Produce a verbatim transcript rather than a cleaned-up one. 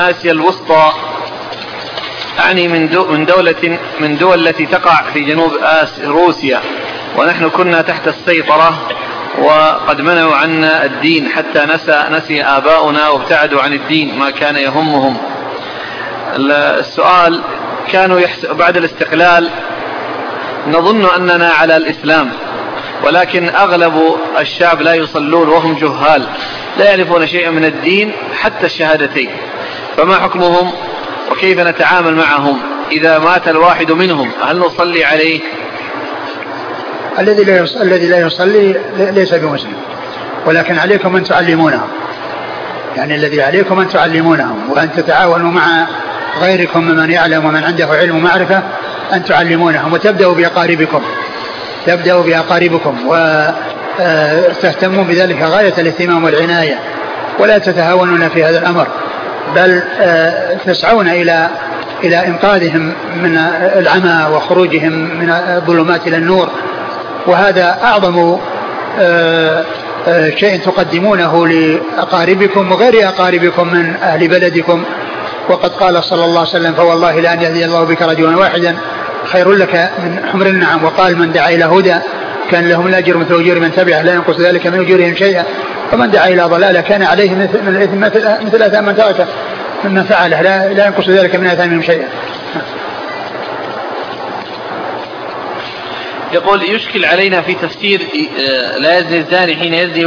آسيا الوسطى، أعني من من دولة من دول التي تقع في جنوب آسيا روسيا، ونحن كنا تحت السيطرة وقد منعوا عنا الدين حتى نسى نسي آباؤنا وابتعدوا عن الدين ما كان يهمهم. السؤال: كانوا بعد الاستقلال نظن أننا على الإسلام، ولكن أغلب الشعب لا يصلون وهم جهال لا يعرفون شيئا من الدين حتى الشهادتين، فما حكمهم وكيف نتعامل معهم؟ إذا مات الواحد منهم هل نصلي عليه؟ الذي لا الذي لا يصلي ليس بمسلم، ولكن عليكم أن تعلمونهم، يعني الذي عليكم أن تعلمونهم وأن تتعاونوا مع غيركم ممن يعلم ومن عنده علم ومعرفة أن تعلمونهم، وتبدأوا بأقاربكم تبدأوا بأقاربكم وتهتمون بذلك غاية الاهتمام والعناية، ولا تتهاونون في هذا الأمر، بل تسعون إلى إلى إنقاذهم من العمى وخروجهم من الظلمات إلى النور، وهذا أعظم شيء تقدمونه لأقاربكم وغير أقاربكم من أهل بلدكم. وقد قال صلى الله عليه وسلم: فوالله لأن يهدي الله بك رجلا واحدا خير لك من حمر النعم. وقال: من دعا إلى هدى كان لهم الأجر مثل أجور من تبعه لا ينقص ذلك من أجورهم شيئا، ومن دعا إلى ضلالة كان عليه من الإثم مثل آثام من تركه مما فعله لا ينقص ذلك من آثامهم شيئا. يقول: يشكل علينا في تفسير لا يزني الزاني حين يزني